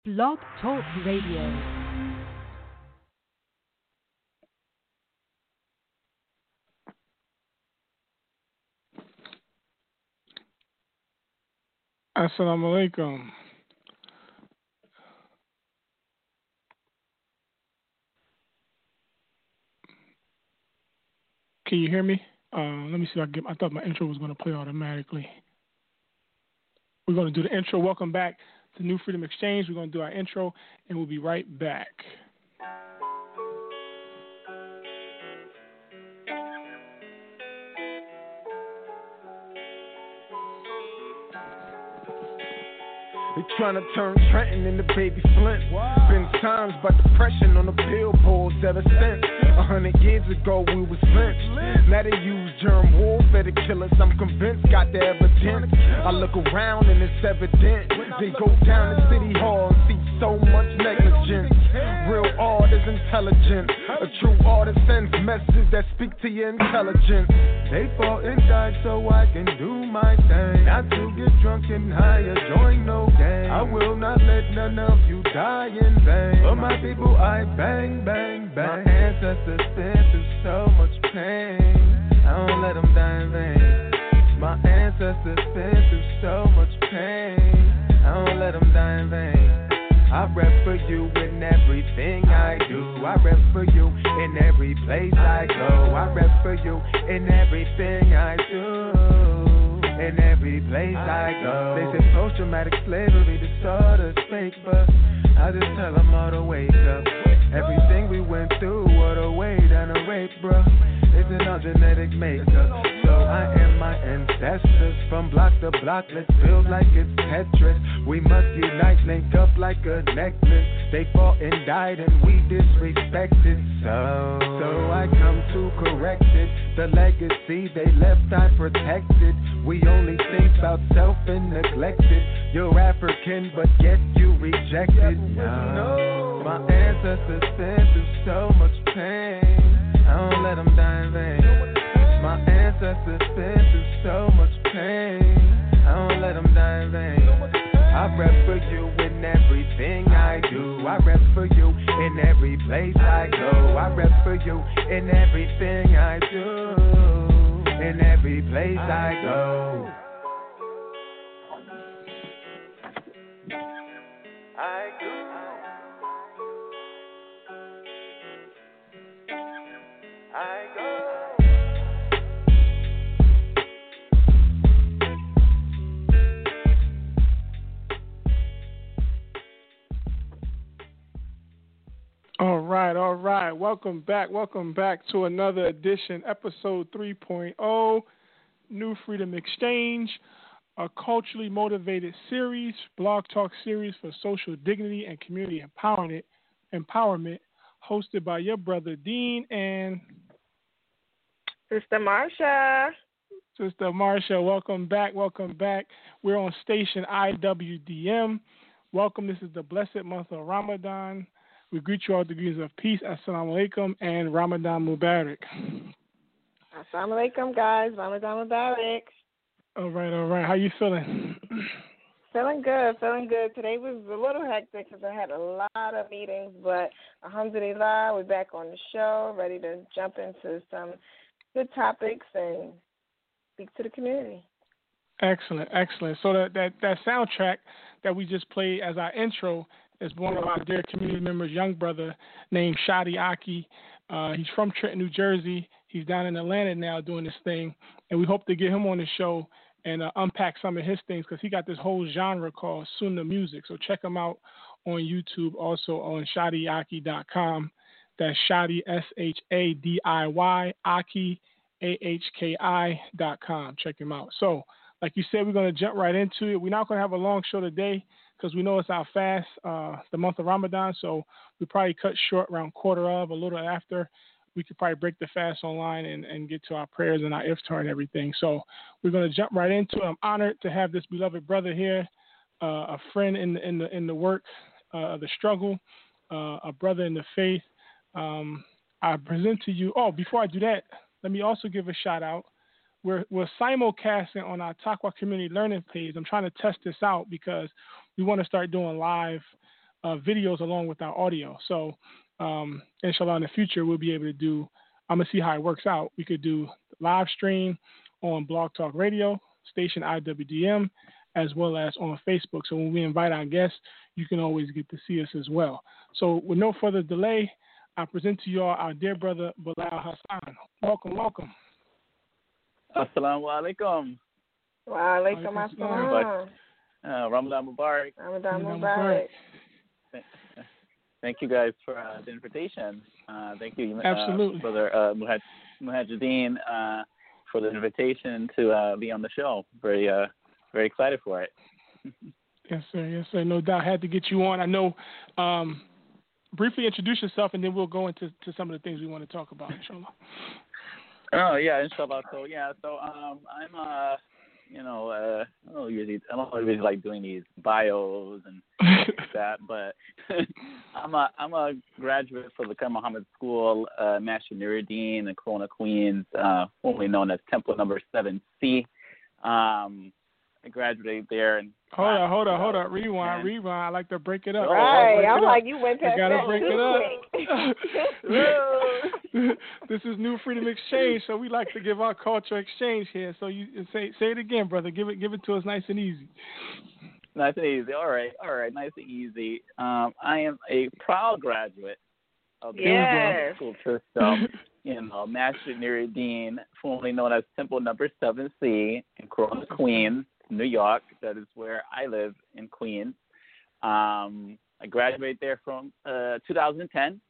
Blog Talk Radio. Assalamu alaikum. Can you hear me? Let me see if I can get. I thought my intro was going to play automatically. We're going to do the intro. Welcome back to New Freedom Exchange. We're going to do our intro, and we'll be right back. They tryna turn Trenton into Baby Flint. Been times by depression on the billboards ever since. 100 years ago we was lynched. Now they use germ warfare to kill us. I'm convinced, got the evidence. I look around and it's evident. They go down to City Hall and see so much negligence. Real art is intelligent. A true artist sends messages that speak to your intelligence. They fought and died so I can do my thing. Not to get drunk and high or join no gang. I will not let none of you die in vain. For my people I bang, bang, bang. My ancestors been through so much pain. I don't let them die in vain. My ancestors been through so much pain. I don't let them die in vain. I rep for you in everything I do. I rep for you in every place I go. I rep for you in everything I do. In every place I go. They say post-traumatic slavery disorder's fake, but I just tell them all to wake up. Everything we went through, what a way down a rape, bro. It's in our genetic makeup. So I am my ancestors from block to block. Let's build like it's Tetris. We must unite, link up like a necklace. They fought and died and we disrespected. So I come to correct it. The legacy they left I protected. We only think about self and neglected. You're African but yet you rejected. No. My ancestors been through so much pain. I don't let them die in vain. My ancestors been through so much pain. I don't let them die in vain. I rep for you in everything I do. I rep for you in every place I go. I rep for you in everything I do. In every place I go. I do. I go. All right. Welcome back to another edition, episode 3.0, New Freedom Exchange, a culturally motivated series, blog talk series for social dignity and community empowerment, hosted by your brother Dean and Sister Marsha. Sister Marsha. Welcome back. We're on station IWDM. Welcome. This is the blessed month of Ramadan. We greet you all degrees of peace. Assalamu alaikum and Ramadan Mubarak. Assalamu alaikum, guys. Ramadan Mubarak. All right. How you feeling? Feeling good. Today was a little hectic because I had a lot of meetings, but alhamdulillah, we're back on the show, ready to jump into some good topics and speak to the community. Excellent. So that soundtrack that we just played as our intro is one of our dear community members, young brother named Shadi Aki. He's from Trenton, New Jersey. He's down in Atlanta now doing this thing, and we hope to get him on the show and unpack some of his things because he got this whole genre called Sunna music. So check him out on YouTube, also on shadiaki.com. That's Shadi, SHADIY, Aki, AHKI.com. Check him out. So, like you said, we're going to jump right into it. We're not going to have a long show today because we know it's our fast, the month of Ramadan, so we probably cut short around quarter of, a little after. We could probably break the fast online and get to our prayers and our iftar and everything. So we're going to jump right into it. I'm honored to have this beloved brother here, a friend in the work, the struggle, a brother in the faith. I present to you. Oh, before I do that, let me also give a shout out. We're simulcasting on our Taqwa Community Learning page. I'm trying to test this out because we want to start doing live videos along with our audio. So, inshallah, in the future, we'll be able to do, I'm going to see how it works out. We could do live stream on Blog Talk Radio, station IWDM, as well as on Facebook. So when we invite our guests, you can always get to see us as well. So with no further delay, I present to you all our dear brother, Bilal Hassan. Welcome, welcome. Assalamu alaikum. Wa alaikum assalam. Ramadan Mubarak. Ramadan Mubarak. Thank you guys for the invitation. Thank you, Absolutely. Brother Muhajiddin, for the invitation to be on the show. Very excited for it. Yes, sir. Yes, sir. No doubt. Had to get you on. I know. Briefly introduce yourself, and then we'll go into some of the things we want to talk about, inshallah. Oh yeah, inshallah. So I'm I don't really like doing these bios and things like that, but I'm a graduate from the Khair Muhammad School, Master Nuruddin in Corona, Queens, formerly known as Temple Number 7C. I graduated there. And hold on. Rewind. I like to break it up. Right. I'm like, you went past I gotta that break it up. This is New Freedom Exchange, so we like to give our culture exchange here. So you say it again, brother. Give it to us nice and easy. Nice and easy. All right. Nice and easy. I am a proud graduate of the school system. Master Nuruddin, formerly known as Temple Number 7C in Corona, Queens, New York. That is where I live in Queens. I graduated there from 2010.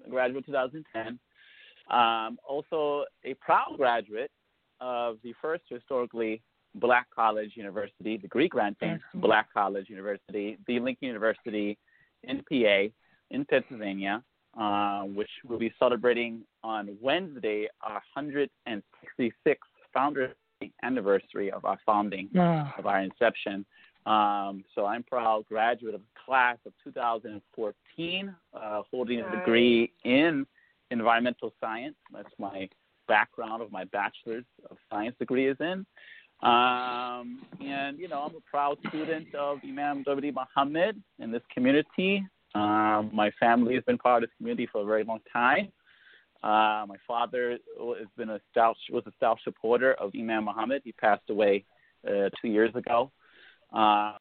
Also a proud graduate of the first historically Black college university, the Greek-granting Black college university, the Lincoln University in PA, in Pennsylvania, which will be celebrating on Wednesday our 166th founders anniversary of our founding, of our inception. So I'm proud graduate of the class of 2014, holding a degree in environmental science. That's my background of my bachelor's of science degree is in. And, I'm a proud student of Imam Dawudi Muhammad in this community. My family has been part of this community for a very long time. My father was a staunch supporter of Imam Muhammad. He passed away 2 years ago. I'm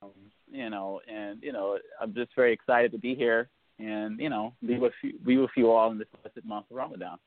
just very excited to be here and be with you all in this blessed month of Ramadan.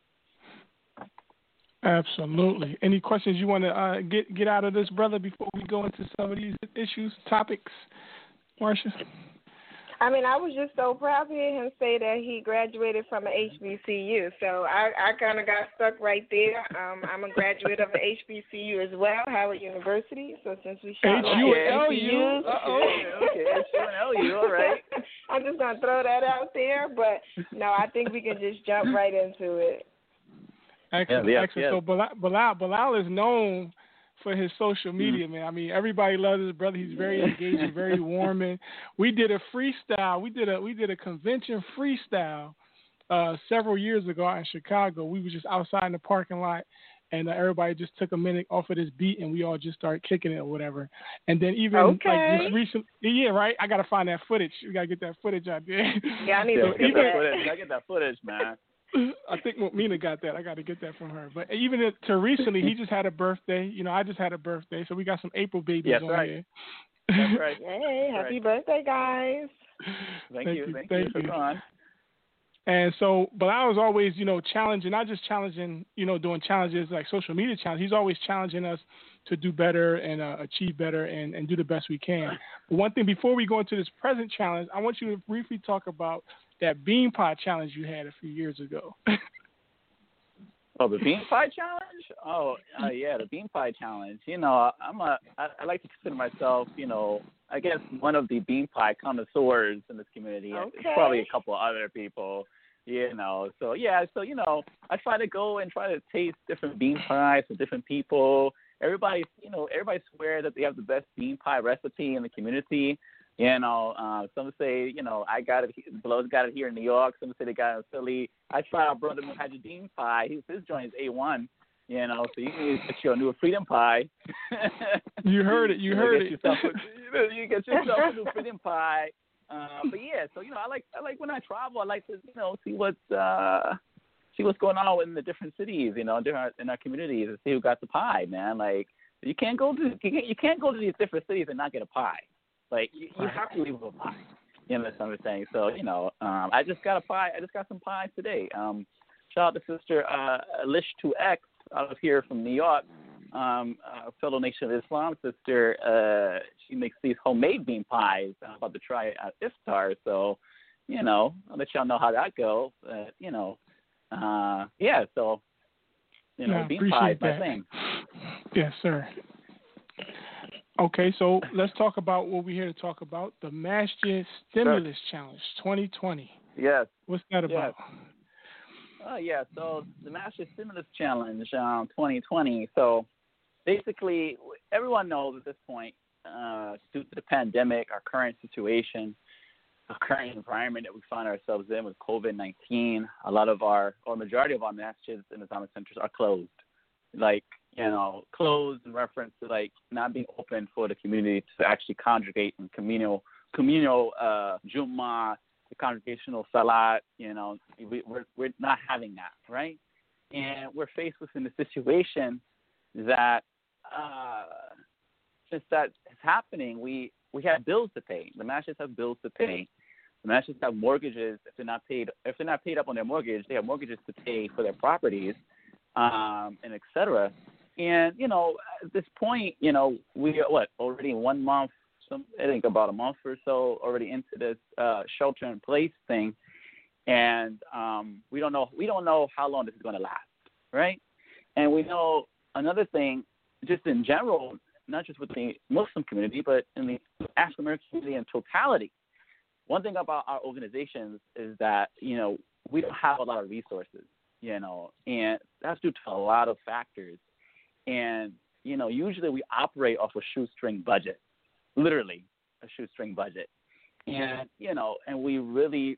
Absolutely. Any questions you want to get out of this, brother, before we go into some of these issues, topics, Marsha? I mean, I was just so proud to hear him say that he graduated from an HBCU. So I kind of got stuck right there. I'm a graduate of an HBCU as well, Howard University. So since we shot HULU. Okay, HULU, all right. I'm just going to throw that out there. But, no, I think we can just jump right into it. Excellent. Yeah. So Bilal is known for his social media, man. I mean, everybody loves his brother. He's very engaging, very warming. We did a freestyle. We did a convention freestyle several years ago out in Chicago. We were just outside in the parking lot, and everybody just took a minute off of this beat, and we all just started kicking it or whatever. And then even like just recently, right? I gotta find that footage. We gotta get that footage out there. Yeah, I need to get that footage. I get that footage, man. I think Mina got that. I got to get that from her. But even to recently, he just had a birthday. I just had a birthday, so we got some April babies on here. That's right. Hey, happy birthday, guys. Thank you. Thank you. And so, but I was always, challenging, not just challenging, doing challenges like social media challenges. He's always challenging us to do better and achieve better and do the best we can. But one thing, before we go into this present challenge, I want you to briefly talk about that bean pie challenge you had a few years ago. Oh, the bean pie challenge? Oh, yeah, the bean pie challenge. I like to consider myself, I guess one of the bean pie connoisseurs in this community. Okay. It's probably a couple other people, So, I try to go and try to taste different bean pies from different people. Everybody swears that they have the best bean pie recipe in the community. Some say, I got it. Bilal's got it here in New York. Some say they got it in Philly. I tried our brother Muhajiddin pie. His joint is A1. So you can get your new freedom pie. You heard it. You heard it. You get yourself a new freedom pie. But yeah, so I like when I travel, I like to see what's going on in the different cities, in our communities, and see who got the pie, man. Like you can't go to these different cities and not get a pie. Like you have to leave with a pie. You know what I'm saying? So I just got a pie. I just got some pie today. Shout out to Sister Lish 2X out of here from New York. A fellow Nation of Islam sister. She makes these homemade bean pies. I'm about to try it at iftar. So, I'll let y'all know how that goes. Yeah. So, bean pie is my thing. Yes, sir. Okay, so let's talk about what we're here to talk about: the Masjid Stimulus Challenge 2020. Yes. What's that about? Yes. So the Masjid Stimulus Challenge 2020. So basically, everyone knows at this point, due to the pandemic, our current situation, our current environment that we find ourselves in with COVID-19, a lot of majority of our masjids and Islamic centers are closed. Closed in reference to not being open for the community to actually congregate in communal Jummah, the congregational salat. We're not having that, right? And we're faced with a situation that since that is happening, we have bills to pay. The masjids have bills to pay. The masjids have mortgages. If they're not paid up on their mortgage, they have mortgages to pay for their properties, and et cetera. And at this point, we are already 1 month. I think about a month or so already into this shelter in place thing, and we don't know how long this is going to last, right? And we know another thing, just in general, not just with the Muslim community, but in the African American community in totality. One thing about our organizations is that we don't have a lot of resources, and that's due to a lot of factors. And usually we operate off a shoestring budget. Literally a shoestring budget. And, and we really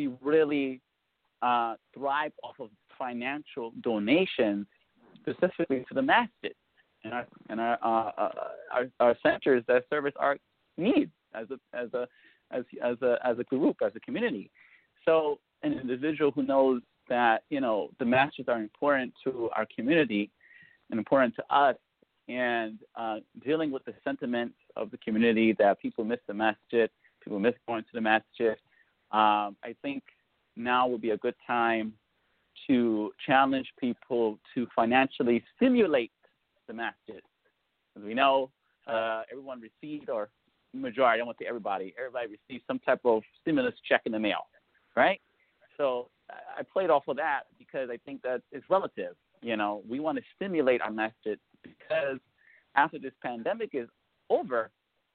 thrive off of financial donations specifically to the masjid and our centers that service our needs as a group, as a community. So an individual who knows that, the masjids are important to our community and important to us, and dealing with the sentiments of the community that people miss the masjid, people miss going to the masjid. I think now would be a good time to challenge people to financially stimulate the masjid. As we know, everyone received, or majority, I don't want to say everybody received some type of stimulus check in the mail, right? So I played off of that because I think that it's relative. We want to stimulate our masjid because after this pandemic is over,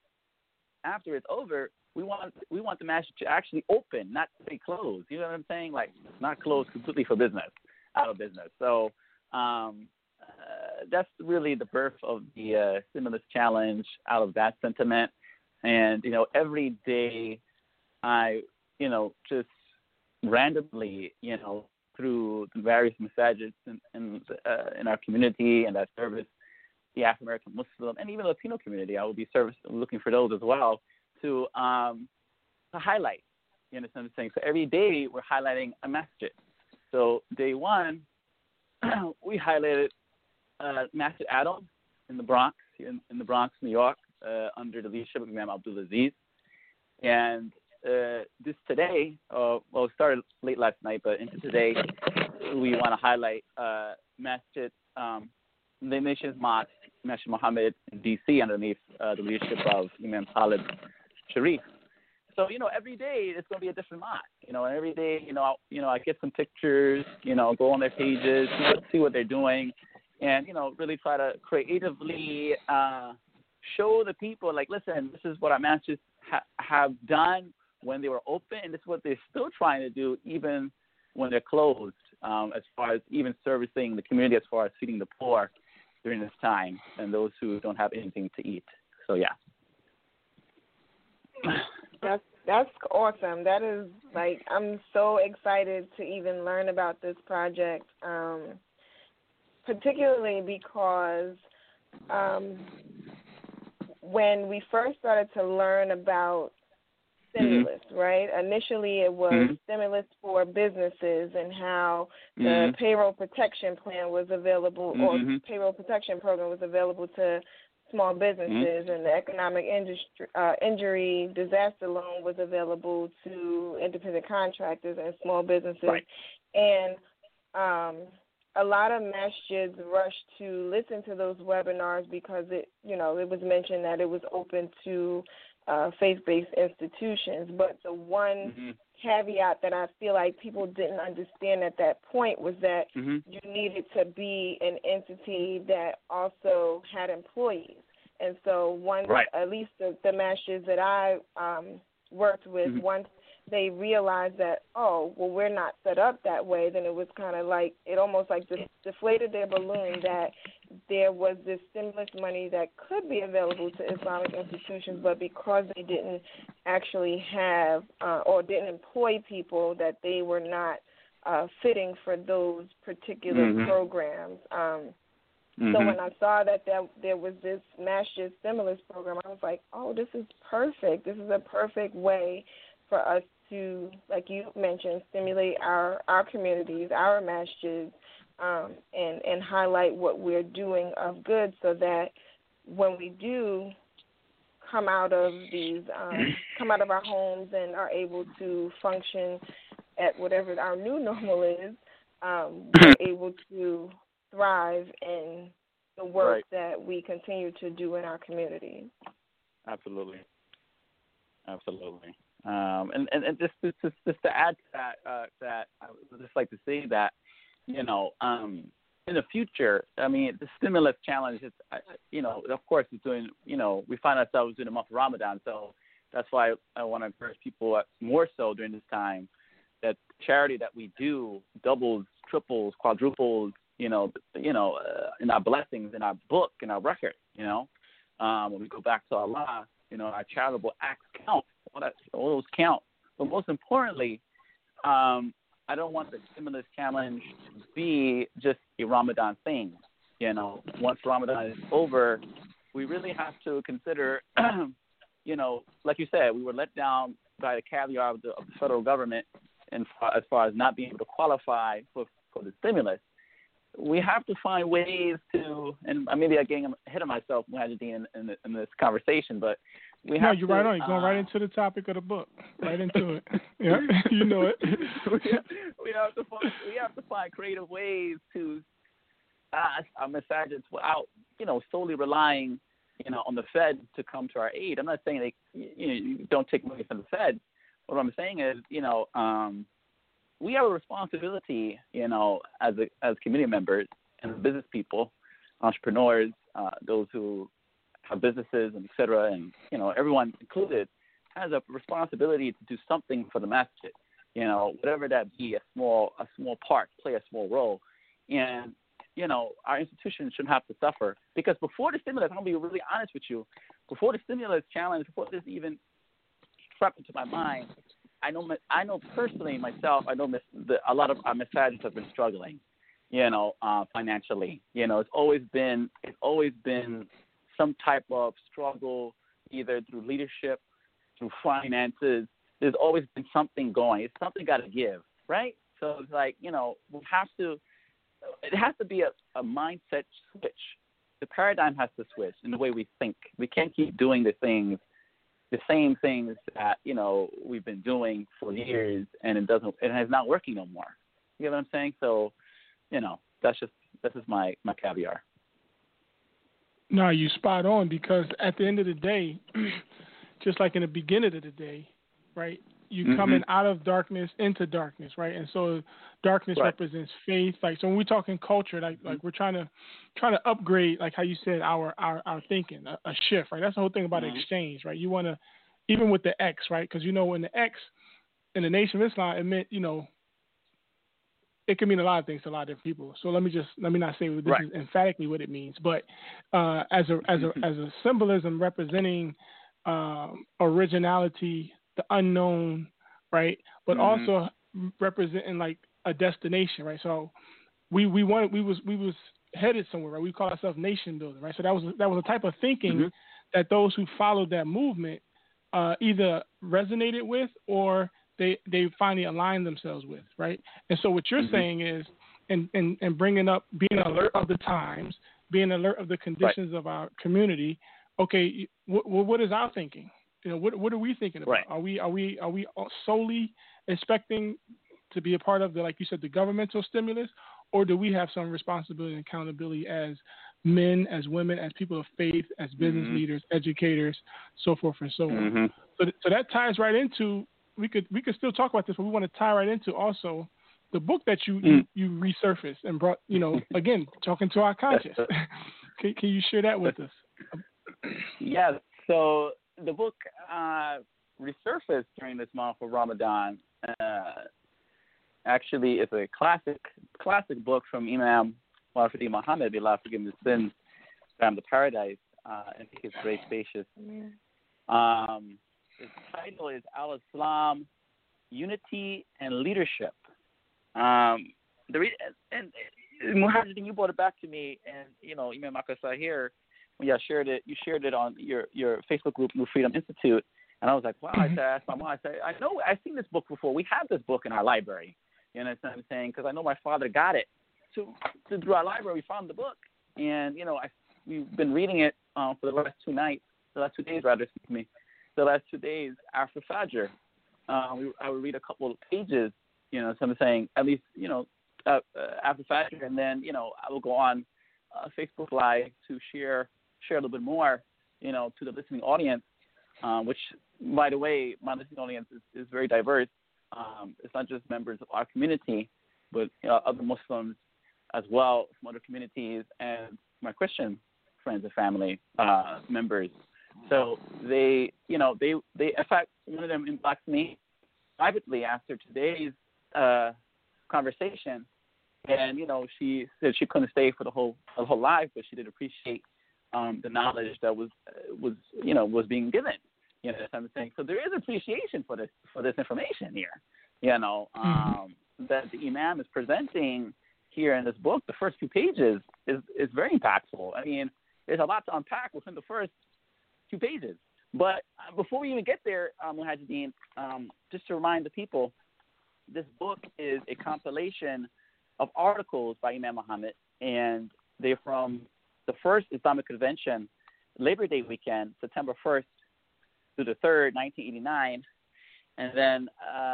we want the masjid to actually open, not stay closed. You know what I'm saying? Like, not closed completely for business, out of business. So that's really the birth of the stimulus challenge, out of that sentiment. And every day I just randomly through the various masajids in our community and that service the African American Muslim and even Latino community, I will be looking for those as well to highlight. You understand what I'm saying? So every day we're highlighting a masjid. So day one, we highlighted Masjid Adam in the Bronx, in the Bronx, New York, under the leadership of Imam Abdul Aziz. And this today, it started late last night, but into today, we want to highlight Masjid, the nation's mosque, Masjid Muhammad in D.C. underneath the leadership of Imam Khalid Sharif. So every day it's going to be a different mosque. And every day, I get some pictures, go on their pages, see what they're doing, and really try to creatively show the people, like, listen, this is what our masjids have done when they were open, and this is what they're still trying to do even when they're closed, as far as even servicing the community, as far as feeding the poor during this time and those who don't have anything to eat. So, yeah. That's awesome. That is, I'm so excited to even learn about this project, particularly because when we first started to learn about stimulus, right? Initially, it was stimulus for businesses and how the payroll protection plan was available, or payroll protection program was available to small businesses, and the economic injury disaster loan was available to independent contractors and small businesses. Right. And a lot of masjids rushed to listen to those webinars because it was mentioned that it was open to faith-based institutions. But the one caveat that I feel like people didn't understand at that point was that you needed to be an entity that also had employees. And so at least the masjids that I worked with, once they realized that, we're not set up that way, then it was kind of like, it almost like deflated their balloon that there was this stimulus money that could be available to Islamic institutions, but because they didn't actually have or didn't employ people, that they were not fitting for those particular programs. So when I saw that there was this masjid stimulus program, I was like, this is perfect. This is a perfect way for us to, like you mentioned, stimulate our communities, our masjids, and highlight what we're doing of good, so that when we do come out of our homes and are able to function at whatever our new normal is, we're able to thrive in the work that we continue to do in our community. Absolutely. And just to add to that I would just like to say that, in the future, I mean, the stimulus challenge is, of course, it's doing, we find ourselves in the month of Ramadan, so that's why I want to encourage people more so during this time that charity that we do doubles, triples, quadruples, in our blessings, in our book, in our record, when we go back to Allah, our charitable acts count. All those count. But most importantly, I don't want the stimulus challenge to be just a Ramadan thing. Once Ramadan is over, we really have to consider, like you said, we were let down by the caviar of the federal government, and as far as not being able to qualify for the stimulus. We have to find ways to, and maybe I'm getting ahead of myself, Muhajideen, in this conversation, but we have you're to, right on. You're going right into the topic of the book, right into it. Yeah, you know it. we have to find creative ways to our massages without, solely relying, on the Fed to come to our aid. I'm not saying you don't take money from the Fed. What I'm saying is, we have a responsibility, as community members and business people, entrepreneurs, those who have businesses and et cetera, and, everyone included has a responsibility to do something for the masjid, whatever that be, a small part, play a small role. And, our institutions shouldn't have to suffer, because before the stimulus, I'm going to be really honest with you, before the stimulus challenge, before this even crept into my mind, I know personally myself, a lot of our massages have been struggling, financially. It's always been some type of struggle, either through leadership, through finances. There's always been something going. It's something got to give, right? So it's like, it has to be a mindset switch. The paradigm has to switch in the way we think. We can't keep doing the same things that, we've been doing for years, and it is not working no more. You know what I'm saying? So, that's just my caviar. No, you spot on, because at the end of the day, just like in the beginning of the day, right, you coming out of darkness into darkness, right? And so darkness represents faith. Like, so when we're talking culture, like we're trying to upgrade, like how you said, our thinking, a shift, right? That's the whole thing about exchange, right? You want to, even with the X, right? Because, in the X, in the Nation of Islam, it meant, it can mean a lot of things to a lot of different people. So let me not say this is emphatically what it means, but as a symbolism representing originality, the unknown, right? But also representing like a destination, right? So we was headed somewhere, right? We call ourselves nation building, right? So that was a type of thinking that those who followed that movement either resonated with or they finally aligned themselves with, right? And so what you're saying is, and bringing up being alert of the times, being alert of the conditions of our community. Okay, what is our thinking? What are we thinking about? Right. Are we solely expecting to be a part of the, like you said, the governmental stimulus, or do we have some responsibility and accountability as men, as women, as people of faith, as business leaders, educators, so forth and so on? So that ties right into, we could still talk about this, but we want to tie right into also the book that you resurfaced and brought, again, talking to our conscious. Can you share that with us? Yes. So the book resurfaced during this month of Ramadan. Actually, it's a classic book from Imam Wafidi Muhammad, may Allah forgive his sins, from the Paradise, and his great spacious. Its title is Al-Islam, Unity and Leadership. And Muhammad, you brought it back to me, and Imam Akasa here, when you shared it on your Facebook group, New Freedom Institute, and I was like, wow. I asked my mom, I said, I know I've seen this book before. We have this book in our library. You know what I'm saying? Because I know my father got it. So through our library, we found the book, and we've been reading it for the last 2 days after Fajr. I would read a couple of pages, so I'm saying, at least, after Fajr, and then, I will go on Facebook Live to share a little bit more, to the listening audience, which, by the way, my listening audience is very diverse. It's not just members of our community, but other Muslims as well from other communities, and my Christian friends and family members. So they, in fact, one of them inboxed me privately after today's conversation, and she said she couldn't stay for the whole live, but she did appreciate the knowledge that was being given. You know what I'm saying? So there is appreciation for this information here. That the Imam is presenting here in this book. The first few pages is very impactful. I mean, there's a lot to unpack within the first 2 pages. But before we even get there, Mujahideen, just to remind the people, this book is a compilation of articles by Imam Muhammad, and they're from the first Islamic Convention, Labor Day weekend, September 1st through the 3rd, 1989. And then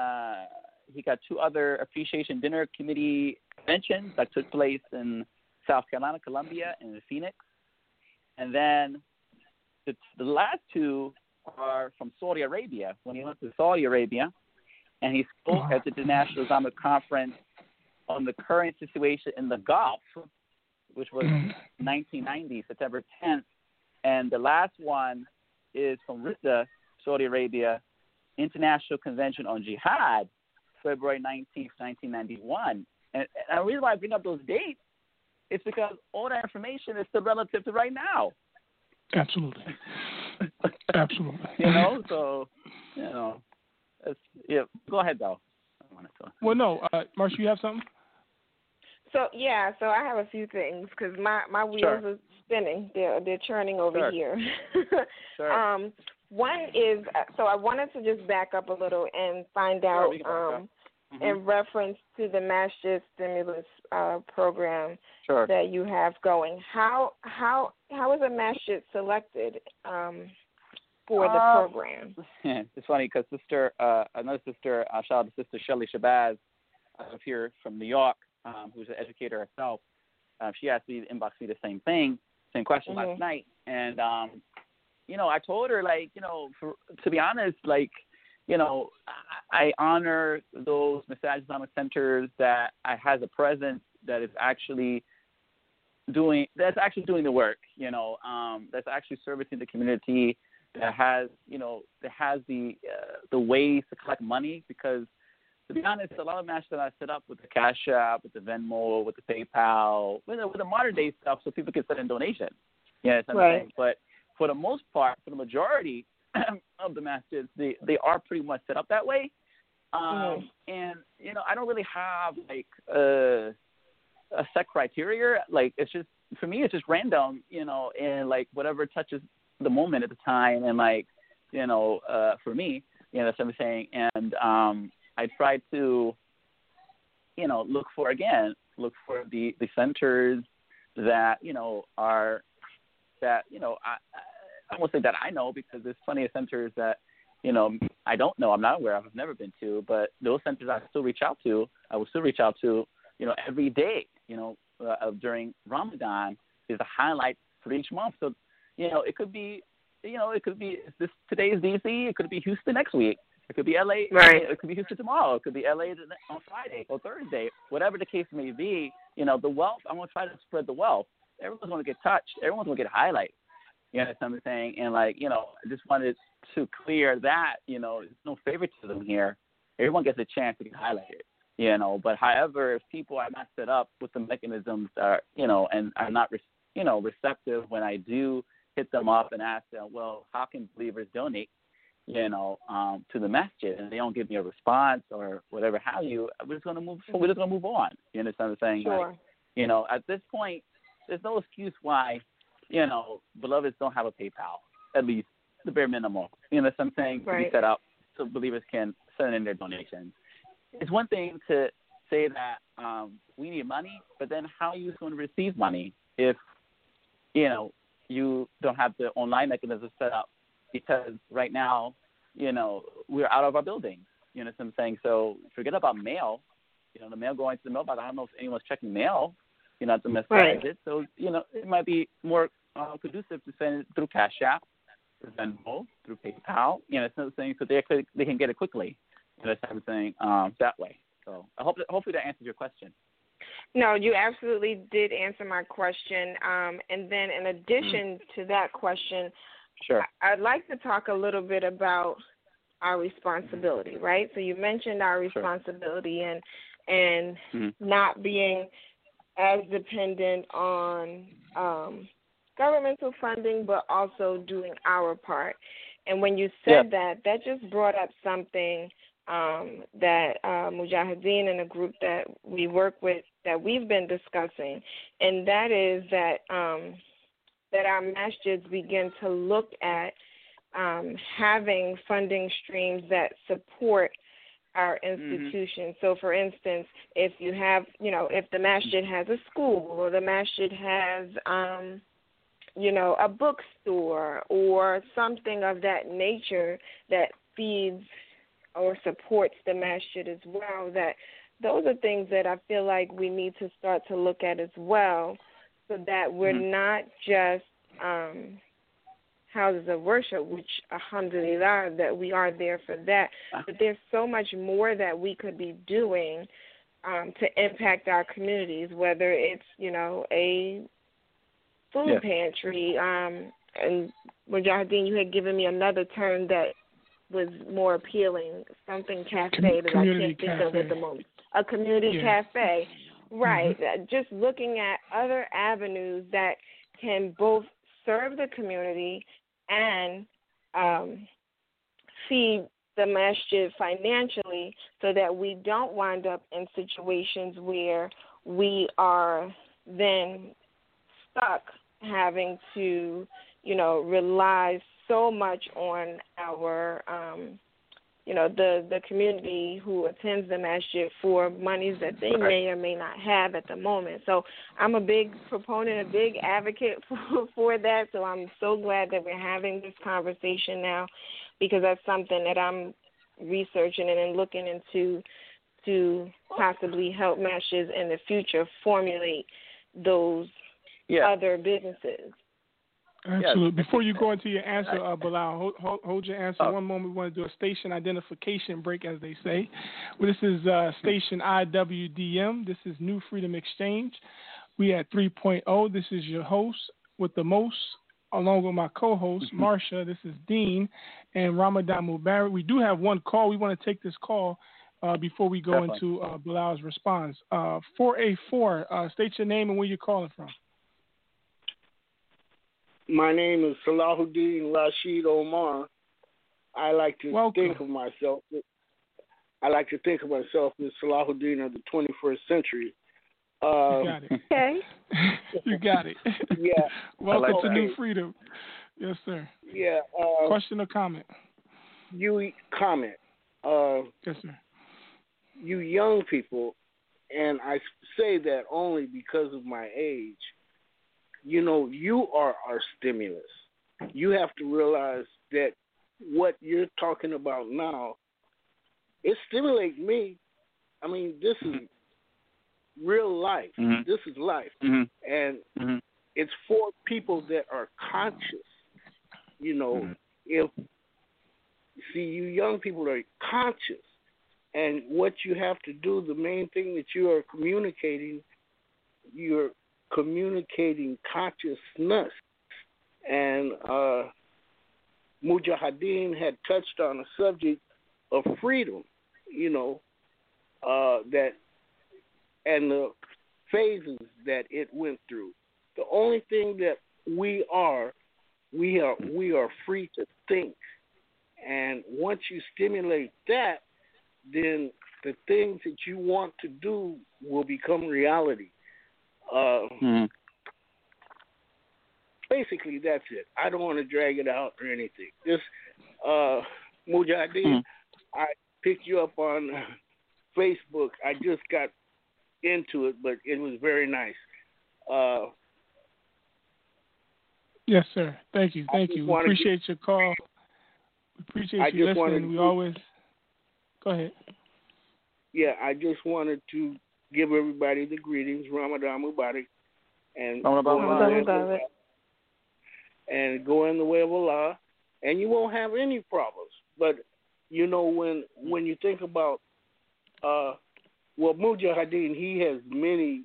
he got 2 other Appreciation Dinner Committee conventions that took place in South Carolina, Columbia, and in Phoenix. And then the last 2 are from Saudi Arabia, when he went to Saudi Arabia, and he spoke at the International Islamic Conference on the current situation in the Gulf, which was 1990, September 10th. And the last one is from Riyadh, Saudi Arabia, International Convention on Jihad, February 19th, 1991. And the reason why I bring up those dates is because all that information is still relative to right now. Absolutely. Absolutely. So, go ahead, though. Well, no, Marsha, you have something? So I have a few things because my wheels are spinning. They're churning over here. Sure. One is, so I wanted to just back up a little and find out in reference to the Masjid Stimulus program that you have going. How is a masjid selected for the program? It's funny because another sister, shout out to Sister Shelley Shabazz, here from New York, who's an educator herself. She asked me to inbox me the same question last night, and I told her, to be honest, I honor those Masajid Islamic centers that has a presence that is actually doing the work, that's actually servicing the community, that has the ways to collect money, because to be honest, a lot of masjids that I set up with the Cash App, with the Venmo, with the PayPal, with the modern day stuff, so people can send in donations. Right. But for the most part, for the majority of the masjids, they are pretty much set up that way. And I don't really have a set criteria. It's just, for me, it's just random, and whatever touches the moment at the time, and for me, that's what I'm saying. And I try to, look for the centers that, are, that, I won't say that I know, because there's plenty of centers that, I don't know, I'm not aware of, I've never been to, but those centers I will still reach out to, every day, during Ramadan is a highlight for each month. So, it could be, today's DC, it could be Houston next week. It could be LA, right. It could be Houston tomorrow. It could be LA on Friday or Thursday, whatever the case may be. The wealth, I'm going to try to spread the wealth. Everyone's going to get touched. Everyone's going to get highlighted. You understand what I'm saying? And, I just wanted to clear that, there's no favoritism here. Everyone gets a chance to get highlighted, but however, if people are not set up with the mechanisms, and are not, receptive when I do hit them up and ask them, well, how can believers donate, to the masjid, and they don't give me a response or whatever have you, we're just going to move on. You understand what I'm saying? Sure. At this point, there's no excuse why, beloveds don't have a PayPal, at least the bare minimum. You know what I'm saying? Right. To be set up so believers can send in their donations. It's one thing to say that we need money, but then how are you going to receive money if, you don't have the online mechanism set up? Because right now, we're out of our buildings. You know what I'm saying? So forget about mail. The mail going to the mailbox. I don't know if anyone's checking mail. Not to mesmerize it. So, it might be more conducive to send it through Cash App, through Venmo, through PayPal. It's not saying so they can get it quickly. That's what I'm saying, that way. So hopefully that answers your question. No, you absolutely did answer my question. And then in addition to that question, sure, I'd like to talk a little bit about our responsibility, right? So you mentioned our responsibility and not being as dependent on governmental funding, but also doing our part. And when you said that just brought up something that Mujahideen and a group that we work with, that we've been discussing, and that is that that our masjids begin to look at having funding streams that support our institution. So, for instance, if you have, if the masjid has a school, or the masjid has, a bookstore or something of that nature that feeds or supports the masjid as well, that those are things that I feel like we need to start to look at as well, so that we're not just houses of worship, which, alhamdulillah, that we are there for that. But there's so much more that we could be doing to impact our communities, whether it's, a food pantry. And Mujahideen, you had given me another term that was more appealing, something cafe that I can't think of at the moment. A community cafe. Right. Just looking at other avenues that can both serve the community and feed the masjid financially, so that we don't wind up in situations where we are then stuck having to, rely so much on our the community who attends the masjid for monies that they may or may not have at the moment. So I'm a big proponent, a big advocate for that. So I'm so glad that we're having this conversation now, because that's something that I'm researching and looking into to possibly help masjids in the future formulate those other businesses. Absolutely. Before you go into your answer, Bilal, hold your answer one moment. We want to do a station identification break, as they say. Well, this is station IWDM. This is New Freedom Exchange. We at 3.0. This is your host with the most, along with my co-host, Marsha. This is Dean and Ramadan Mubarak. We do have one call. We want to take this call before we go into Bilal's response. 484, state your name and where you're calling from. My name is Salahuddin Rashid Omar. I like to think of myself as Salahuddin of the 21st century. You got it. Okay. You got it. Yeah. Welcome to New Freedom. Yes, sir. Yeah. Question or comment? You comment. Yes, sir. You young people, and I say that only because of my age. You know, you are our stimulus. You have to realize that what you're talking about now, it stimulates me. I mean, this is real life. Mm-hmm. This is life. Mm-hmm. And it's for people that are conscious. You know, you young people are conscious. And what you have to do, the main thing that you're communicating consciousness. And Mujahideen had touched on a subject of freedom, you know, that and the phases that it went through. The only thing that we are free to think. And once you stimulate that, then the things that you want to do will become reality. Basically, that's it. I don't want to drag it out or anything. Just, Mujahideen, I picked you up on Facebook. I just got into it, but it was very nice. Yes, sir. Thank you. We appreciate your call. We appreciate you listening. We always... Go ahead. Yeah, I just wanted to give everybody the greetings, Ramadan Mubarak, and go in the way of Allah, and you won't have any problems. But you know, when you think about Mujahideen, he has many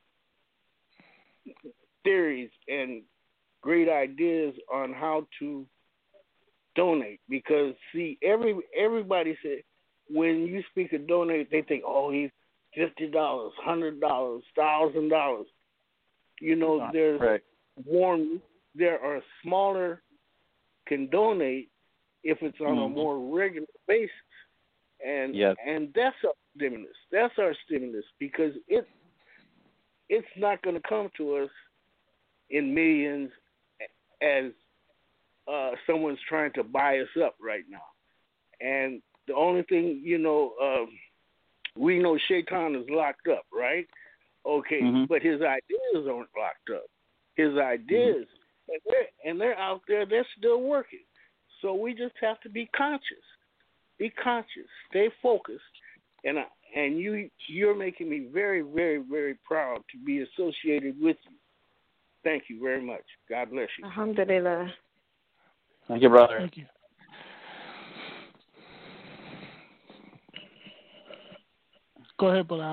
theories and great ideas on how to donate, because see, everybody said when you speak of donate, they think, oh, he's $50, $100, $1,000. You know, there are smaller can donate if it's on a more regular basis, and that's our stimulus. That's our stimulus, because it's not going to come to us in millions as someone's trying to buy us up right now. And the only thing, you know, we know Shaitan is locked up, right? Okay, but his ideas aren't locked up. His ideas, and they're out there, they're still working. So we just have to be conscious. Be conscious. Stay focused. And you're making me very, very, very proud to be associated with you. Thank you very much. God bless you. Alhamdulillah. Thank you, brother. Thank you. Go ahead, Bilal.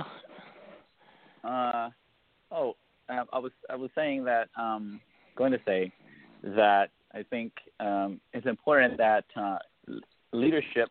I was saying that going to say that I think it's important that leadership,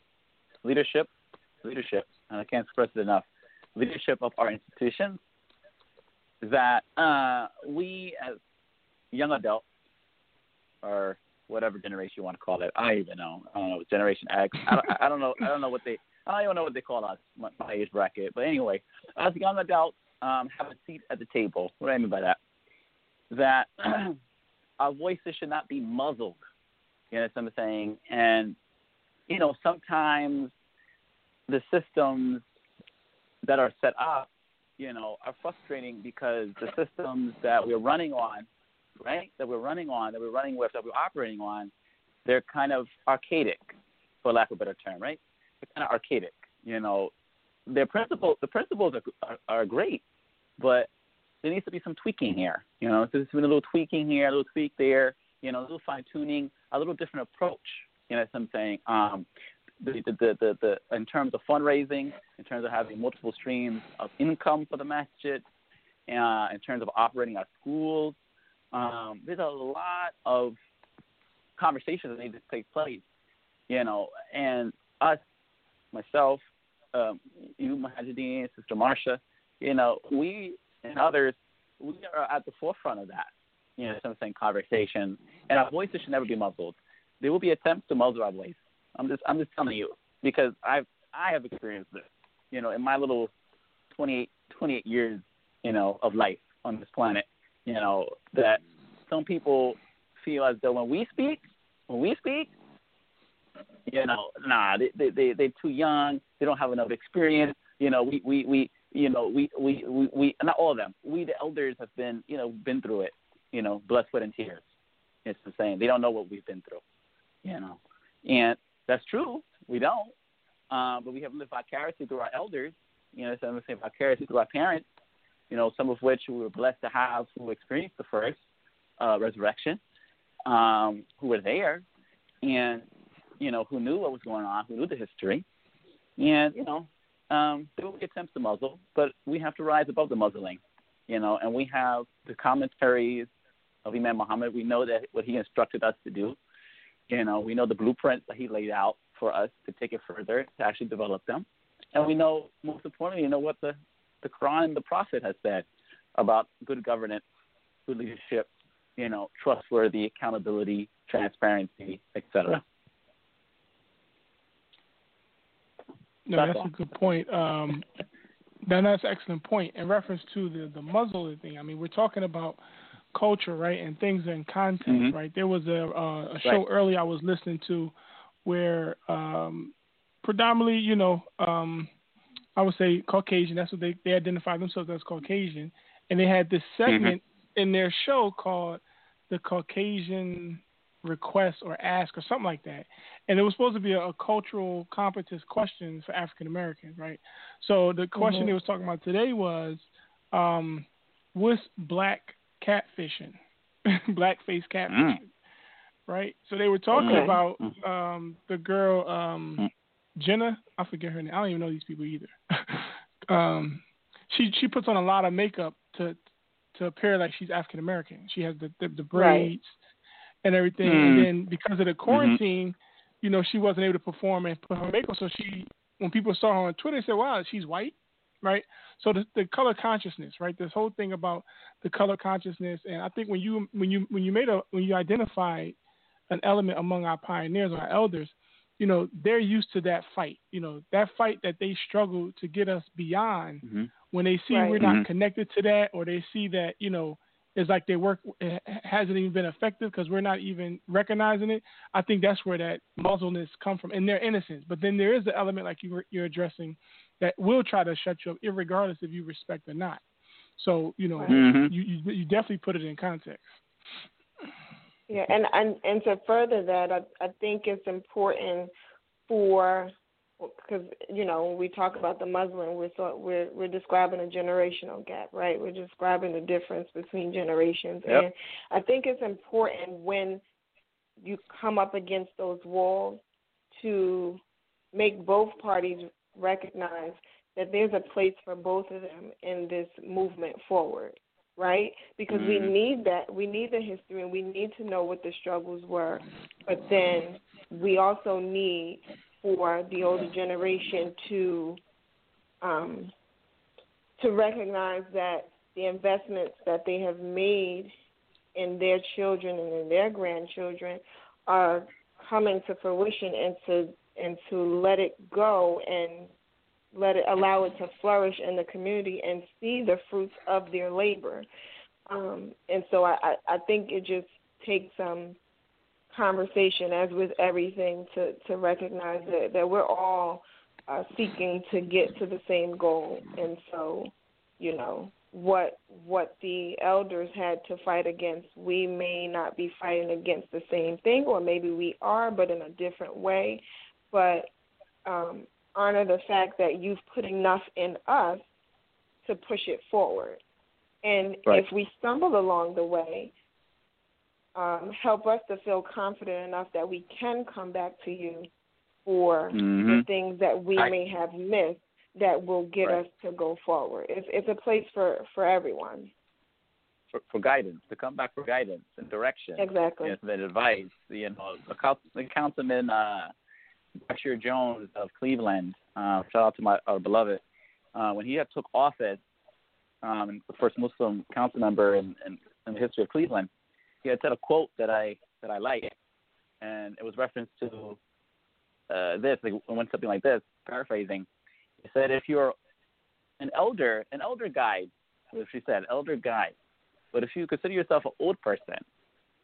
and I can't express it enough, leadership of our institutions, that we as young adults, or whatever generation you want to call it, I don't know, Generation X. I don't know what they. I don't even know what they call us, my age bracket. But anyway, as young adults, have a seat at the table. What do I mean by that? That our voices should not be muzzled. You know what I'm saying? And, you know, sometimes the systems that are set up, you know, are frustrating because the systems that we're running on, right, that we're operating on, they're kind of archaic, for lack of a better term, right? They're kind of archaic, you know. The principles are great, but there needs to be some tweaking here, you know. There's been a little tweaking here, a little tweak there, you know, a little fine tuning, a little different approach. You know what I'm saying? The in terms of fundraising, in terms of having multiple streams of income for the masjid, in terms of operating our schools, there's a lot of conversations that need to take place, you know. And us, myself, you, Mujahideen, Sister Marsha, you know, we and others, we are at the forefront of that, you know, some saying conversation, and our voices should never be muzzled. There will be attempts to muzzle our voice. I'm just telling you, because I have experienced this, you know, in my little 28 years, you know, of life on this planet, you know, that some people feel as though when we speak, you know, nah, they're too young. They don't have enough experience. You know, we not all of them. We, the elders, have been through it. You know, blood, sweat, and tears. It's the same. They don't know what we've been through. You know, and that's true. We don't. But we have lived vicariously through our elders. You know, some of us vicariously through our parents. You know, some of which we were blessed to have who experienced the first resurrection, who were there, and you know, who knew what was going on, who knew the history, and you know, there will be attempts to muzzle, but we have to rise above the muzzling, you know, and we have the commentaries of Imam Muhammad. We know that what he instructed us to do, you know, we know the blueprints that he laid out for us to take it further, to actually develop them, and we know, most importantly, you know, what the Quran and the Prophet has said about good governance, good leadership, you know, trustworthy, accountability, transparency, etc. No, that's a good point. That's an excellent point. In reference to the muzzle thing, I mean, we're talking about culture, right, and things in context, right? There was a show earlier I was listening to where predominantly, you know, I would say Caucasian. That's what they identify themselves as, Caucasian, and they had this segment in their show called the Caucasian Request or Ask or something like that, and it was supposed to be a cultural competence question for African Americans, right? So the question they was talking about today was, what's black catfishing, blackface catfishing, right? So they were talking about the girl Jenna, I forget her name. I don't even know these people either. She puts on a lot of makeup to appear like she's African American. She has the braids and everything, and then because of the quarantine, you know, she wasn't able to perform and put her makeup. So when people saw her on Twitter, they said, "Wow, she's white," right? So the color consciousness, right? This whole thing about the color consciousness, and I think when you identify an element among our pioneers or our elders, you know, they're used to that fight. You know, that fight that they struggle to get us beyond. When they see we're not connected to that, or they see that, you know, it's like their work hasn't even been effective because we're not even recognizing it. I think that's where that muzzleness comes from, and their innocence. But then there is the element, like you're addressing, that will try to shut you up, irregardless if you respect or not. So, you know, you definitely put it in context. Yeah, and to further that, I think it's important because, you know, when we talk about the Muslim, we're describing a generational gap, right? We're describing the difference between generations. And I think it's important when you come up against those walls to make both parties recognize that there's a place for both of them in this movement forward, right? Because we need that. We need the history, and we need to know what the struggles were. But then we also need for the older generation to recognize that the investments that they have made in their children and in their grandchildren are coming to fruition, and to let it go and allow it to flourish in the community and see the fruits of their labor. And so I think it just takes some conversation, as with everything, to recognize that we're all seeking to get to the same goal. And so, you know, what the elders had to fight against, we may not be fighting against the same thing, or maybe we are, but in a different way. But honor the fact that you've put enough in us to push it forward. And if we stumble along the way, help us to feel confident enough that we can come back to you for the things that we may have missed that will get us to go forward. It's a place for everyone. For guidance, to come back for guidance and direction. Exactly. And advice. You know, the Councilman Bashir Jones of Cleveland, shout out to our beloved, when he had took office, the first Muslim council member in the history of Cleveland, he had said a quote that I like, and it was reference to this. Like, it went something like this, paraphrasing. He said, "If you're an elder guide," what she said, elder guide. But if you consider yourself an old person,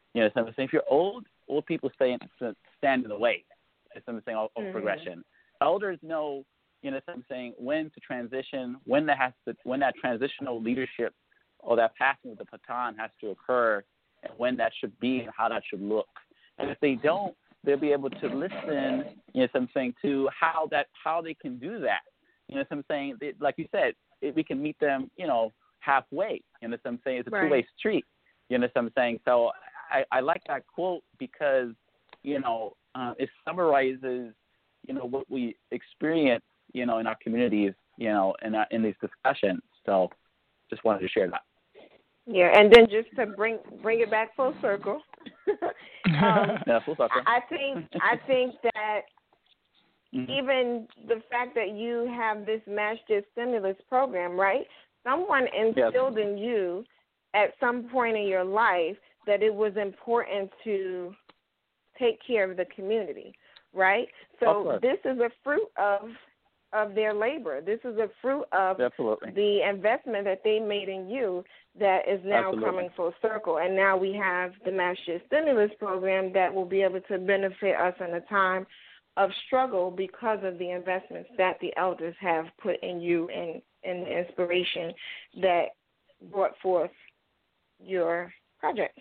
You know what I'm saying? If you're old people stand in the way. That's what I'm saying, of progression. Elders know, you know what I'm saying, when to transition, when that transitional leadership or that passing of the baton has to occur, and when that should be and how that should look. And if they don't, they'll be able to listen, you know what I'm saying, to how they can do that. You know what I'm saying? Like you said, we can meet them, you know, halfway. You know what I'm saying? It's a two-way street. You know what I'm saying? So I like that quote because, you know, it summarizes, you know, what we experience, you know, in our communities, you know, in these discussions. So just wanted to share that. Yeah, and then just to bring it back full circle. Full circle. I think that even the fact that you have this Master Stimulus program, right? Someone instilled in you at some point in your life that it was important to take care of the community, right? So this is a fruit of their labor. This is a fruit of the investment that they made in you that is now coming full circle. And now we have the Master Stimulus program that will be able to benefit us in a time of struggle because of the investments that the elders have put in you and the inspiration that brought forth your project.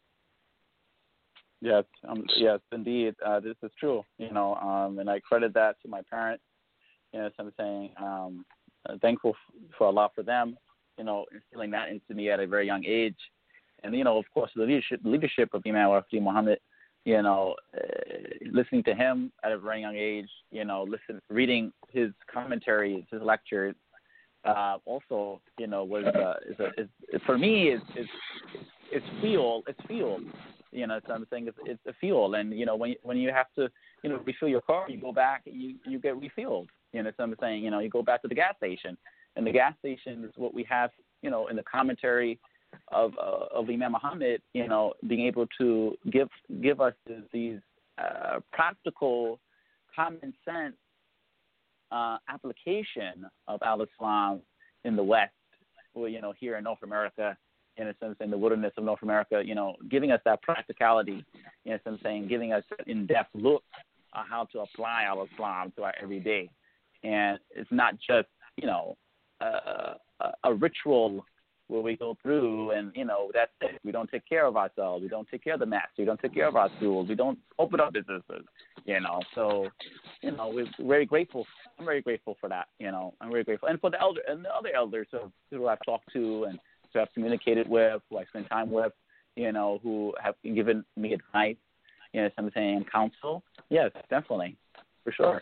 Yes, yes, indeed. This is true, you know, and I credit that to my parents. You know, so I'm saying thankful for a lot for them, you know, instilling that into me at a very young age. And, you know, of course, the leadership of Imam Wafdi Muhammad, you know, listening to him at a very young age, you know, reading his commentaries, his lectures, also, you know, was for me it's fuel. It's fuel. You know, so I'm saying it's a fuel, and you know when you have to, you know, refill your car, you go back and you get refilled. You know, so I'm saying, you know, you go back to the gas station, and the gas station is what we have, you know, in the commentary of Imam Muhammad, you know, being able to give us these practical, common sense application of al-Islam in the West, or, you know, here in North America. In a sense, in the wilderness of North America, you know, giving us that practicality, you know, I'm saying, giving us an in-depth look on how to apply al-Islam to our everyday. And it's not just, you know, a ritual where we go through and, you know, that's it. We don't take care of ourselves. We don't take care of the master. We don't take care of our schools. We don't open up businesses, you know. So, you know, we're very grateful. I'm very grateful for that, you know. I'm very grateful. And for the elder and the other elders who I've talked to and who I've communicated with, who I spent time with, you know, who have given me advice, you know, something and counsel. Yes, definitely, for sure.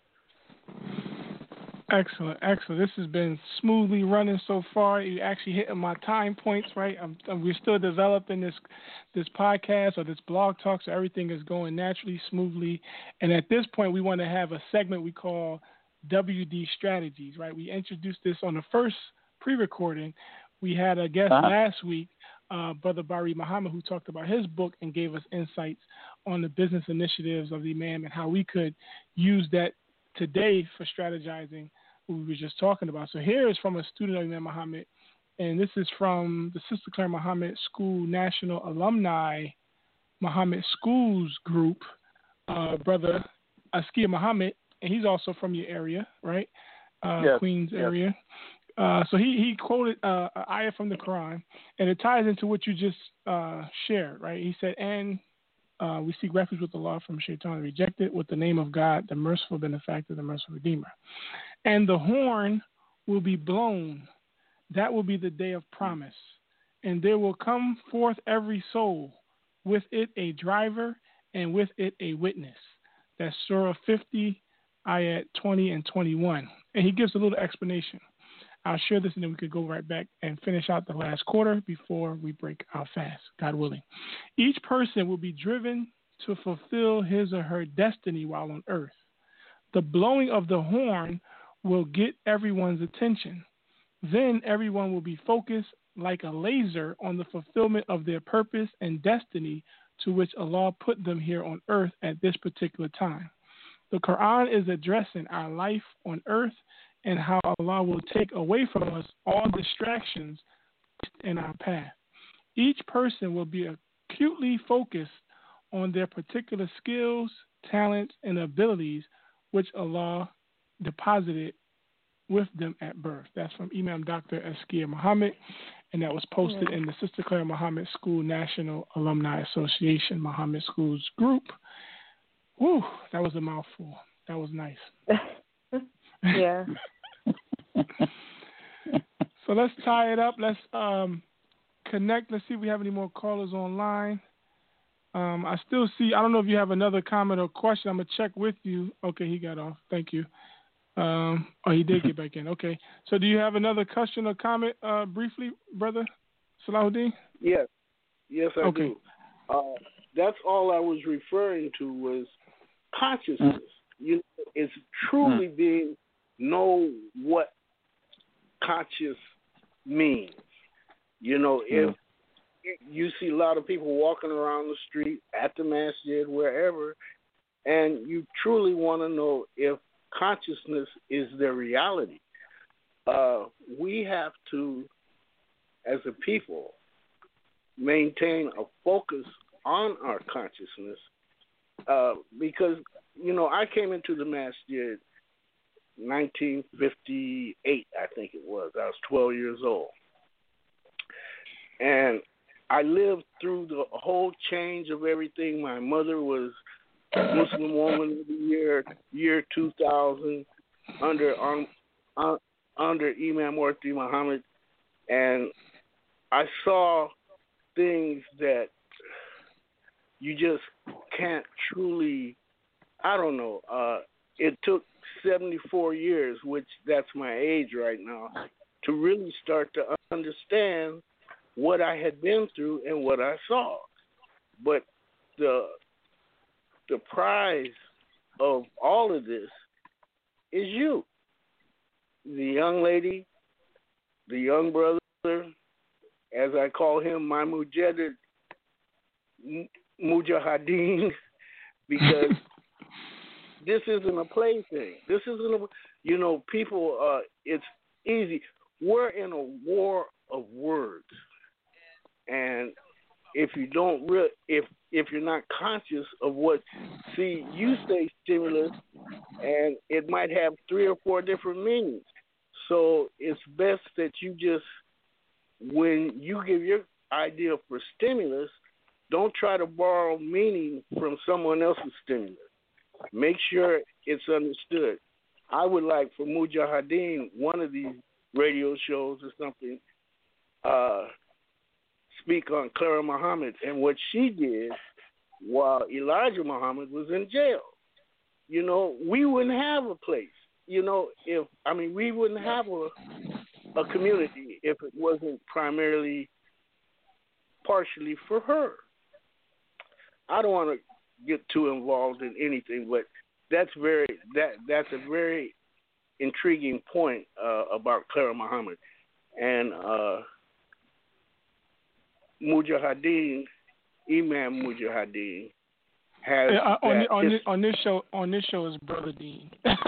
Excellent. This has been smoothly running so far. You actually hitting my time points, right? We're still developing this podcast or this blog talk, so everything is going naturally, smoothly. And at this point, we want to have a segment we call WD Strategies, right? We introduced this on the first pre-recording. We had a guest last week, Brother Bari Muhammad, who talked about his book and gave us insights on the business initiatives of the Imam and how we could use that today for strategizing what we were just talking about. So here is from a student of Imam Muhammad, and this is from the Sister Claire Muhammad School National Alumni Muhammad Schools Group, Brother Askia Muhammad, and he's also from your area, right? Queens area. So he quoted an ayah from the Quran, and it ties into what you just shared, right? He said, and we seek refuge with Allah from Shaitan, rejected with the name of God, the merciful benefactor, the merciful redeemer. And the horn will be blown. That will be the day of promise. And there will come forth every soul, with it a driver, and with it a witness. That's Surah 50, ayat 20 and 21. And he gives a little explanation. I'll share this and then we could go right back and finish out the last quarter before we break our fast, God willing. Each person will be driven to fulfill his or her destiny while on earth. The blowing of the horn will get everyone's attention. Then everyone will be focused like a laser on the fulfillment of their purpose and destiny to which Allah put them here on earth at this particular time. The Quran is addressing our life on earth and how Allah will take away from us all distractions in our path. Each person will be acutely focused on their particular skills, talents, and abilities which Allah deposited with them at birth. That's from Imam Dr. Askia Muhammad, and that was posted in the Sister Claire Muhammad School National Alumni Association Muhammad Schools group. Whew, that was a mouthful. That was nice. Yeah. So let's tie it up. Let's connect. Let's see if we have any more callers online. I still see, I don't know if you have another comment or question. I'm going to check with you. Okay, he got off. Thank you. He did get back in. Okay. So do you have another question or comment briefly, Brother Salahuddin? Yes. Yes, I do. That's all I was referring to was consciousness. It's truly being know what conscious means. If you see a lot of people walking around the street, at the masjid, wherever, and you truly want to know if consciousness is their reality. We have to, as a people, maintain a focus on our consciousness because, I came into the masjid 1958, I think it was. I was 12 years old. And I lived through the whole change of everything. My mother was Muslim Woman of the year 2000 under Imam Murti Muhammad, and I saw things that you just can't truly. I don't know. It took 74 years, which that's my age right now, to really start to understand what I had been through and what I saw. But the prize of all of this is you, the young lady, the young brother, as I call him, my Mujahideen, because this isn't a plaything. This isn't people, it's easy. We're in a war of words. And if you don't if you're not conscious of you say stimulus, and it might have 3 or 4 different meanings. So it's best that you just, when you give your idea for stimulus, don't try to borrow meaning from someone else's stimulus. Make sure it's understood. I would like for Mujahideen, one of these radio shows or something, speak on Clara Muhammad and what she did while Elijah Muhammad was in jail. We wouldn't have a place. We wouldn't have a community if it wasn't partially for her. I don't want to get too involved in anything, but that's a very intriguing point about Clara Muhammad. And Mujahideen, Imam Mujahideen, has on this show is Brother Dean.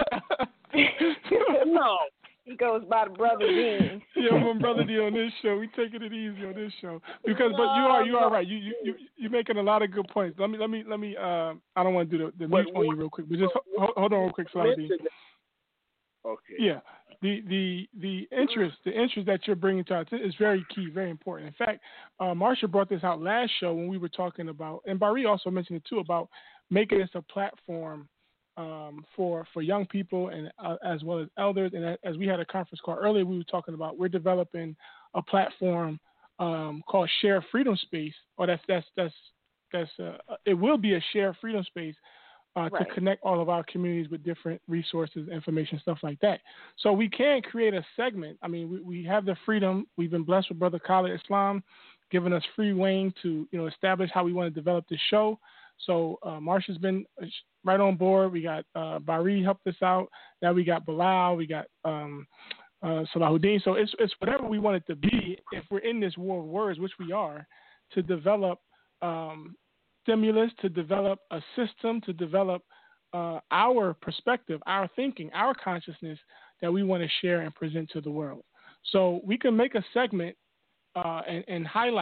No, he goes by Brother Dean. Yeah, when Brother Dean on this show, we taking it easy on this show but you are right. You're making a lot of good points. Let me. I don't want to do the mute on you real quick, but just hold on real quick, Salahuddin. Okay. Yeah. The interest that you're bringing to us is very key, very important. In fact, Marsha brought this out last show when we were talking about, and Bari also mentioned it too, about making this a platform for young people and as well as elders. And as we had a conference call earlier, we were talking about we're developing a platform called Share Freedom Space, or it will be a Share Freedom Space. To connect all of our communities with different resources, information, stuff like that. So we can create a segment. I mean, we have the freedom. We've been blessed with Brother Khalid Islam, giving us free reign to establish how we want to develop this show. So Marsha's been right on board. We got Bari helped us out. Now we got Bilal. We got Salahuddin. So it's whatever we want it to be. If we're in this war of words, which we are, to develop stimulus, to develop a system, to develop our perspective, our thinking, our consciousness that we want to share and present to the world. So we can make a segment and highlight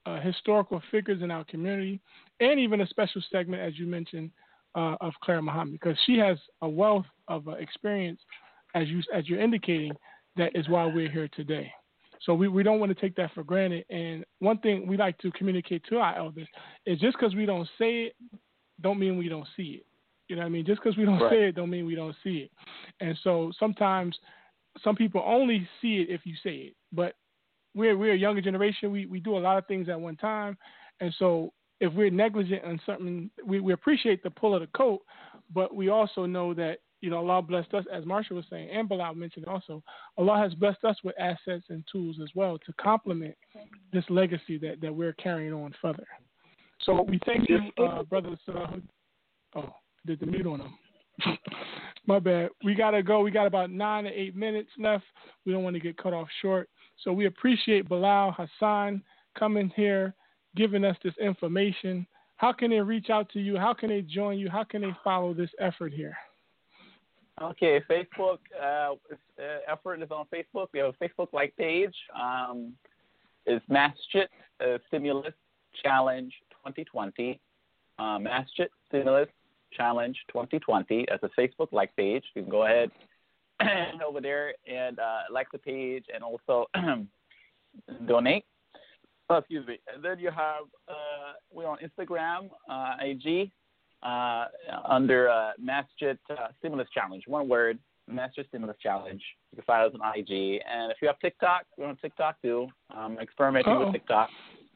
historical figures in our community, and even a special segment, as you mentioned, of Clara Muhammad, because she has a wealth of experience, as you're indicating, that is why we're here today. So we don't want to take that for granted. And one thing we like to communicate to our elders is just because we don't say it, don't mean we don't see it. You know what I mean? Just because we don't say it, don't mean we don't see it. And so sometimes some people only see it if you say it. But we're a younger generation. We do a lot of things at one time. And so if we're negligent on something, we appreciate the pull of the coat, but we also know that, you know, Allah blessed us, as Marshall was saying, and Bilal mentioned also, Allah has blessed us with assets and tools as well to complement this legacy that we're carrying on further. So we thank you, Brother Salah. Oh, did the mute on him. My bad. We got to go. We got about 9 to 8 minutes left. We don't want to get cut off short. So we appreciate Bilal Hassan coming here, giving us this information. How can they reach out to you? How can they join you? How can they follow this effort here? Okay, Facebook effort is on Facebook. We have a Facebook-like page. It's Masjid Stimulus Challenge 2020. Masjid Stimulus Challenge 2020 as a Facebook-like page. You can go ahead over there and like the page and also donate. Oh, excuse me. And then you have, we're on Instagram, IG, under Masjid Stimulus Challenge. One word, Masjid Stimulus Challenge. You can find us on IG. And if you have TikTok, we're on TikTok too. Experimenting with TikTok.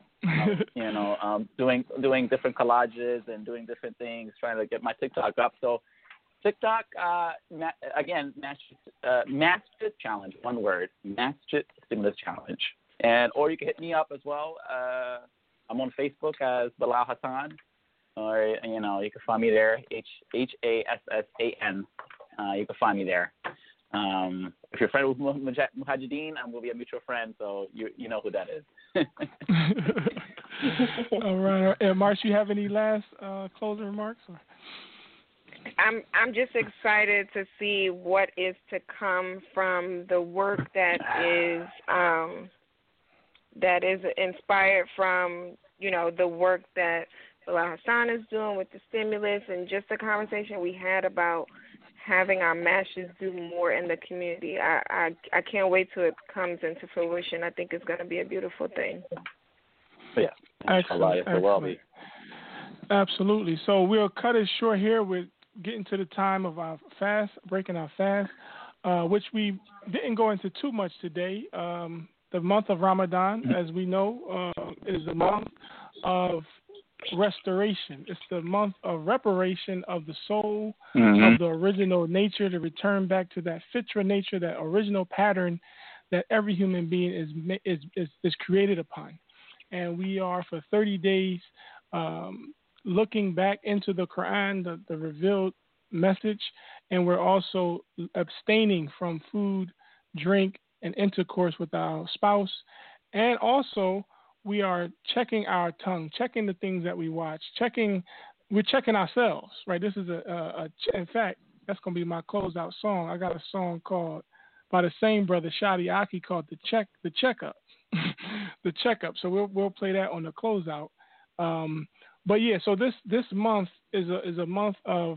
Doing different collages and doing different things, trying to get my TikTok up. So TikTok, again, Masjid Challenge, one word, Masjid Stimulus Challenge. And or you can hit me up as well. I'm on Facebook as Bilal Hassan, or you can find me there, Hassan. You can find me there. If you're a friend with Mujahideen, I'm gonna be a mutual friend, so you know who that is. All right, Marsh, you have any last closing remarks? I'm just excited to see what is to come from the work that is inspired from, the work that Bilal Hassan is doing with the stimulus, and just the conversation we had about having our mashes do more in the community. I can't wait till it comes into fruition. I think it's going to be a beautiful thing. Yeah, excellent. Absolutely. So we'll cut it short here. We're getting to the time of our fast, breaking our fast, which we didn't go into too much today. The month of Ramadan, as we know, is a month of restoration. It's the month of reparation of the soul, of the original nature, to return back to that fitra nature, that original pattern that every human being is created upon. And we are for 30 days looking back into the Quran, the revealed message, and we're also abstaining from food, drink, and intercourse with our spouse. And also, we are checking our tongue, checking the things that we watch, we're checking ourselves, right? This is in fact, that's going to be my closeout song. I got a song called, by the same brother, Shadi Aki, called The Checkup. The Checkup. So we'll play that on the closeout. But yeah, so this month is a month of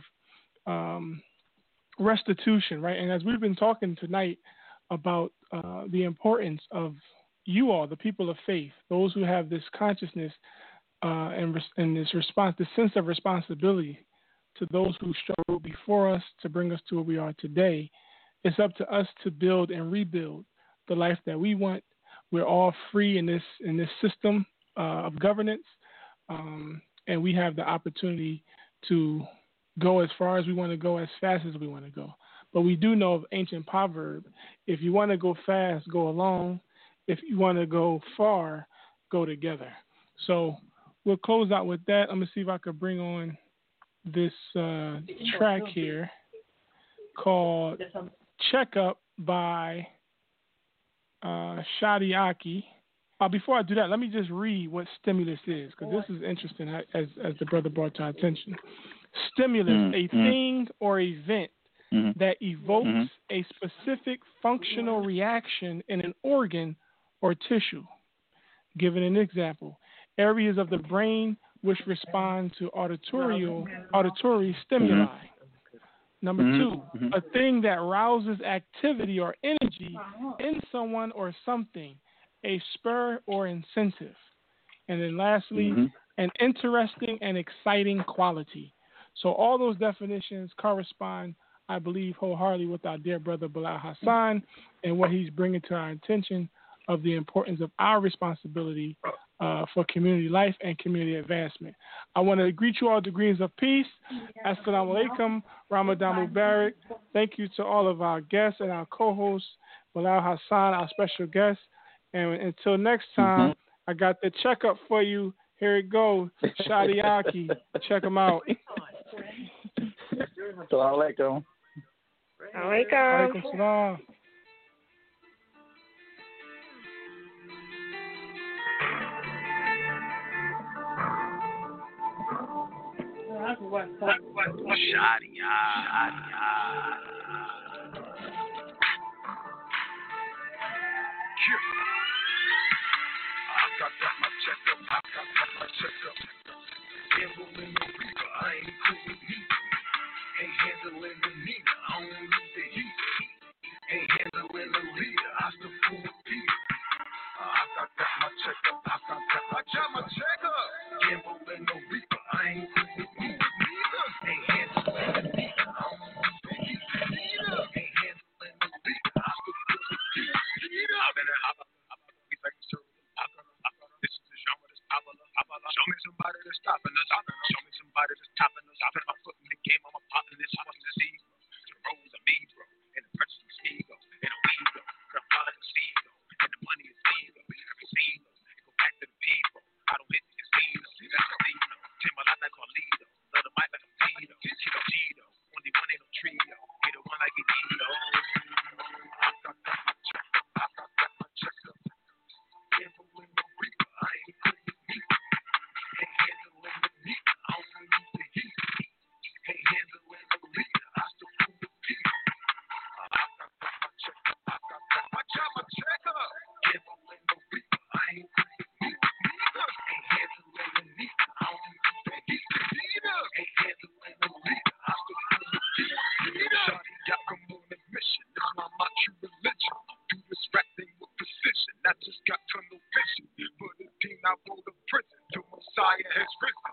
restitution, right? And as we've been talking tonight about the importance of you all, the people of faith, those who have this consciousness and this response, this sense of responsibility to those who struggled before us to bring us to where we are today. It's up to us to build and rebuild the life that we want. We're all free in this system of governance, and we have the opportunity to go as far as we want to go, as fast as we want to go. But we do know of ancient proverb: if you want to go fast, go alone. If you want to go far, go together. So we'll close out with that. I'm going to see if I could bring on this track here called Checkup by Shadi Aki. Before I do that, let me just read what stimulus is, because this is interesting as the brother brought to our attention. Stimulus, a thing or event that evokes a specific functional reaction in an organ or tissue. Given an example, areas of the brain which respond to auditory stimuli. Number two, a thing that rouses activity or energy in someone or something, a spur or incentive. And then lastly, an interesting and exciting quality. So all those definitions correspond, I believe, wholeheartedly with our dear brother Bilal Hassan and what he's bringing to our attention of the importance of our responsibility for community life and community advancement. I want to greet you all with the greetings of peace. Assalamu alaikum, Ramadan Mubarak. Thank you to all of our guests and our co-hosts, Bilal Hassan, our special guest. And until next time, I got the checkup for you. Here it goes. Shadi Aki. Check them out. Assalamu alaikum. Alaikum salam. I got my checkup. Gambling no reaper, I ain't cool with heat. Ain't handling the Nina, I don't need the heat. Ain't handling the leader, I still fool with Pete. I got my checkup. Gambling no reaper, I ain't cool with heat. Ain't handling the Nina, I don't need the heat. Ain't handling the leader, I still fool with Pete. Show me somebody that's stopping us. Show me somebody that's topping us. I put my foot in the game, I'm a partner. This was the zero. To rose a me, bro. And the person's ego. And a ego. Girl, follow the ego. And the money is ego. It's ego. Go back to the people. I don't hit the casino. That's a Lino. Timberline like Carlito. Love the mic like a Tito. Cheeto. Only one ain't no trio. Be the one like a Tito. I got my checkup. Gambling no reaper. I ain't cool with me. Ain't handling the meat, I don't need the heat. Ain't handling the leader, I still fool with Pete. I got my checkup. Gambling no reaper, I ain't cool with me. Ain't handling the meat, I don't need the heat. Ain't handling the leader, I still fool with Pete. Shawty, I'm on a mission, it's my true religion. Do this rap thing with precision, I just got tunnel vision. For the team, I roll the prison till Messiah has risen.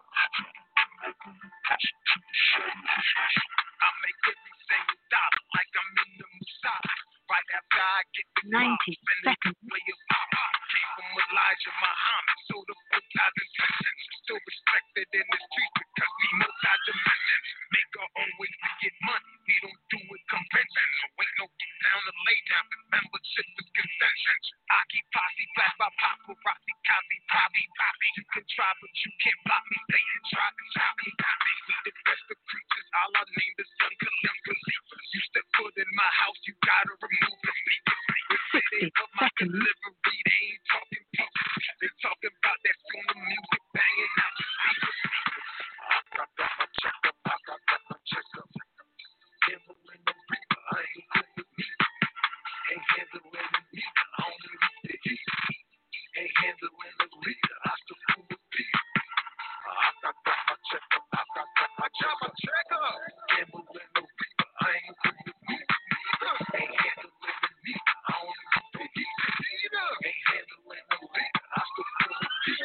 I make every single dollar like I'm in the Musada. Right after I get the 90 seconds. Way of came from Elijah Muhammad, so the full ties intentions. Still respected in the streets because we multi-dimensions. Make our own ways to get money, we don't do it conventional. Ain't no get down to lay down, membership is consensus. I keep posse, flash by paparazzi, copy. You can try, but you can't block me. They can try to stop me. We the best of creatures, all our name is Young Khalifa. You step foot in my house, you gotta remove the speakers. With it of my delivery, they ain't talking pieces. They talking about that sooner music banging out the speakers. I got my checkup. Gambling no reaper, I ain't cool with me. Ain't handling the meat, I don't need the heat. Ain't handling the leader, I still fool with Pete. I got my checkup. Gambling no reaper, I ain't cool with me. Ain't handling the meat, I don't need the heat. Ain't handling the leader, I still fool with Pete.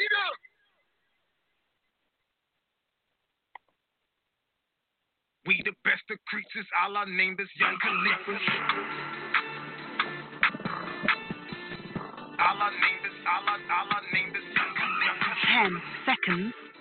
We the best of creatures, all our name is Young Khalifa. All our name is Young Khalifa. 10 seconds.